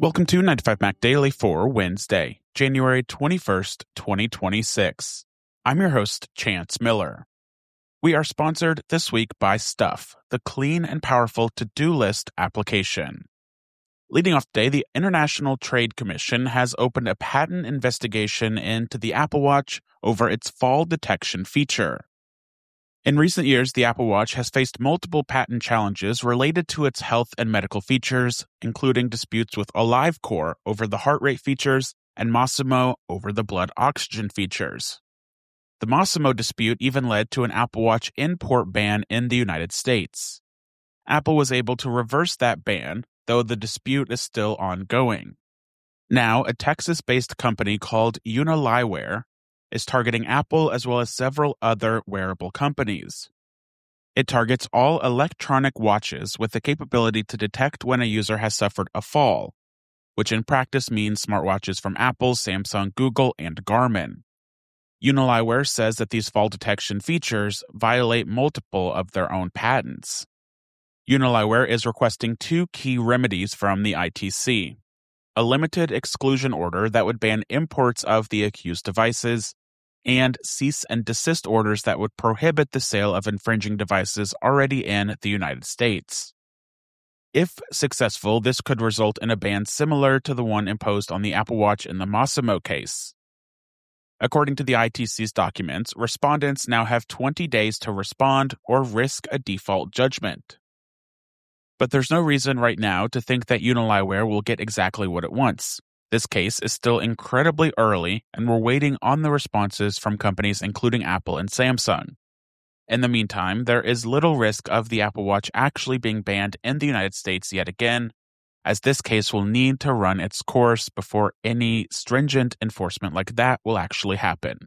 Welcome to 95 Mac Daily for Wednesday, January 21st, 2026. I'm your host, Chance Miller. We are sponsored this week by Stuff, the clean and powerful to-do list application. Leading off today, the International Trade Commission has opened a patent investigation into the Apple Watch over its fall detection feature. In recent years, the Apple Watch has faced multiple patent challenges related to its health and medical features, including disputes with AliveCor over the heart rate features and Masimo over the blood oxygen features. The Masimo dispute even led to an Apple Watch import ban in the United States. Apple was able to reverse that ban, though the dispute is still ongoing. Now, a Texas-based company called Unilyware is targeting Apple as well as several other wearable companies. It targets all electronic watches with the capability to detect when a user has suffered a fall, which in practice means smartwatches from Apple, Samsung, Google, and Garmin. Unilyware says that these fall detection features violate multiple of their own patents. Unilyware is requesting two key remedies from the ITC: a limited exclusion order that would ban imports of the accused devices, and cease and desist orders that would prohibit the sale of infringing devices already in the United States. If successful, this could result in a ban similar to the one imposed on the Apple Watch in the Masimo case. According to the ITC's documents, respondents now have 20 days to respond or risk a default judgment. But there's no reason right now to think that Unilyware will get exactly what it wants. This case is still incredibly early, and we're waiting on the responses from companies including Apple and Samsung. In the meantime, there is little risk of the Apple Watch actually being banned in the United States yet again, as this case will need to run its course before any stringent enforcement like that will actually happen.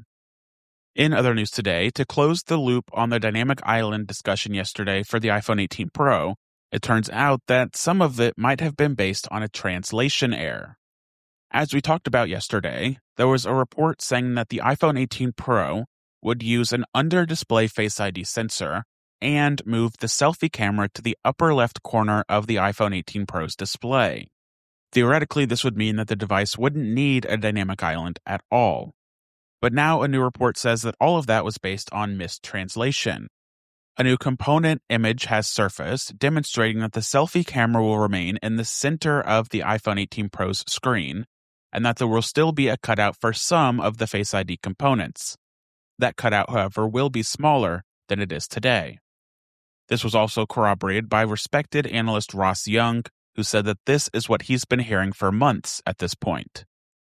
In other news today, to close the loop on the Dynamic Island discussion yesterday for the iPhone 18 Pro, it turns out that some of it might have been based on a translation error. As we talked about yesterday, there was a report saying that the iPhone 18 Pro would use an under-display Face ID sensor and move the selfie camera to the upper left corner of the iPhone 18 Pro's display. Theoretically, this would mean that the device wouldn't need a dynamic island at all. But now a new report says that all of that was based on mistranslation. A new component image has surfaced demonstrating that the selfie camera will remain in the center of the iPhone 18 Pro's screen, and that there will still be a cutout for some of the Face ID components. That cutout, however, will be smaller than it is today. This was also corroborated by respected analyst Ross Young, who said that this is what he's been hearing for months at this point.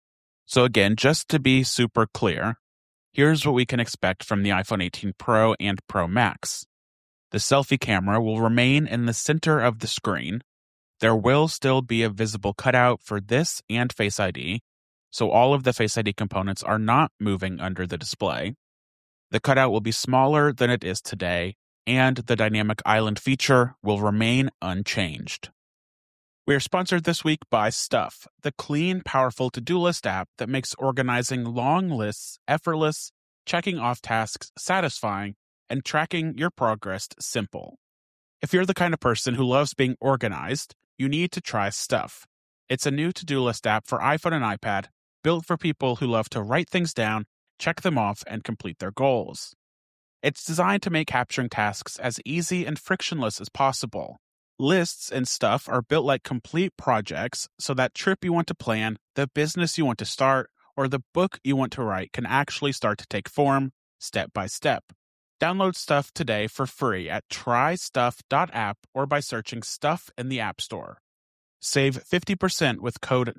So again, just to be super clear, here's what we can expect from the iPhone 18 Pro and Pro Max. The selfie camera will remain in the center of the screen. There will still be a visible cutout for this and Face ID, so all of the Face ID components are not moving under the display. The cutout will be smaller than it is today, and the Dynamic Island feature will remain unchanged. We are sponsored this week by Stuff, the clean, powerful to-do list app that makes organizing long lists effortless, checking off tasks satisfying, and tracking your progress simple. If you're the kind of person who loves being organized, you need to try Stuff. It's a new to-do list app for iPhone and iPad, built for people who love to write things down, check them off, and complete their goals. It's designed to make capturing tasks as easy and frictionless as possible. Lists and Stuff are built like complete projects, so that trip you want to plan, the business you want to start, or the book you want to write can actually start to take form, step by step. Download Stuff today for free at trystuff.app or by searching Stuff in the App Store. Save 50% with code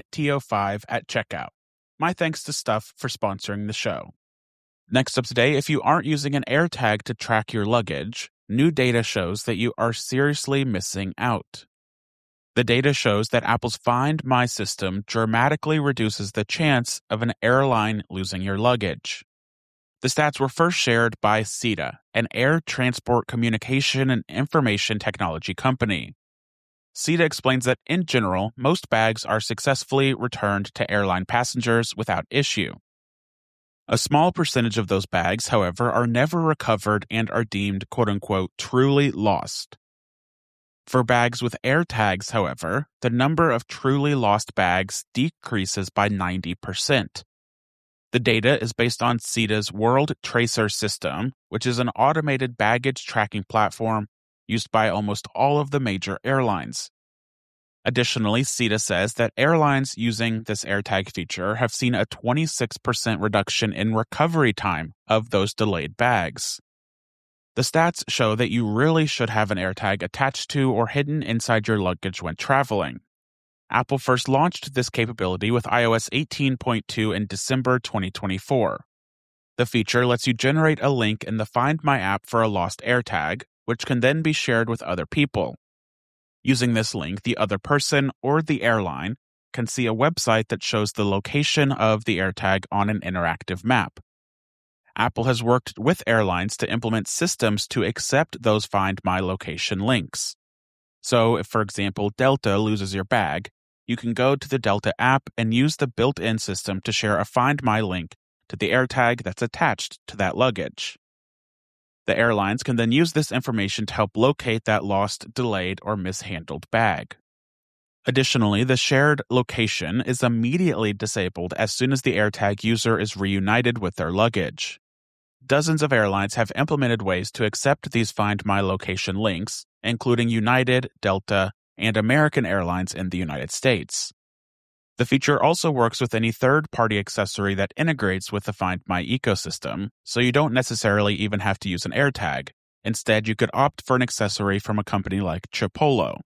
9TO5 at checkout. My thanks to Stuff for sponsoring the show. Next up today, if you aren't using an AirTag to track your luggage, new data shows that you are seriously missing out. The data shows that Apple's Find My system dramatically reduces the chance of an airline losing your luggage. The stats were first shared by SITA, an air transport communication and information technology company. SITA explains that, in general, most bags are successfully returned to airline passengers without issue. A small percentage of those bags, however, are never recovered and are deemed, quote-unquote, truly lost. For bags with AirTags, however, the number of truly lost bags decreases by 90%. The data is based on SITA's World Tracer system, which is an automated baggage tracking platform used by almost all of the major airlines. Additionally, SITA says that airlines using this AirTag feature have seen a 26% reduction in recovery time of those delayed bags. The stats show that you really should have an AirTag attached to or hidden inside your luggage when traveling. Apple first launched this capability with iOS 18.2 in December 2024. The feature lets you generate a link in the Find My app for a lost AirTag, which can then be shared with other people. Using this link, the other person or the airline can see a website that shows the location of the AirTag on an interactive map. Apple has worked with airlines to implement systems to accept those Find My location links. So, if, for example, Delta loses your bag, you can go to the Delta app and use the built-in system to share a Find My link to the AirTag that's attached to that luggage. The airlines can then use this information to help locate that lost, delayed, or mishandled bag. Additionally, the shared location is immediately disabled as soon as the AirTag user is reunited with their luggage. Dozens of airlines have implemented ways to accept these Find My location links, including United, Delta, and American Airlines in the United States. The feature also works with any third-party accessory that integrates with the Find My ecosystem, so you don't necessarily even have to use an AirTag. Instead, you could opt for an accessory from a company like Chipolo.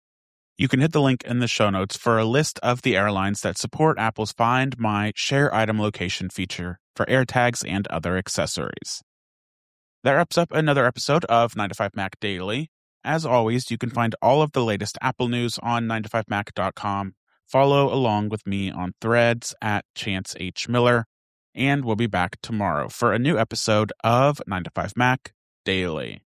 You can hit the link in the show notes for a list of the airlines that support Apple's Find My Share Item Location feature for AirTags and other accessories. That wraps up another episode of 9to5Mac Daily. As always, you can find all of the latest Apple news on 9to5mac.com. Follow along with me on Threads at Chance H. Miller, and we'll be back tomorrow for a new episode of 9to5Mac Daily.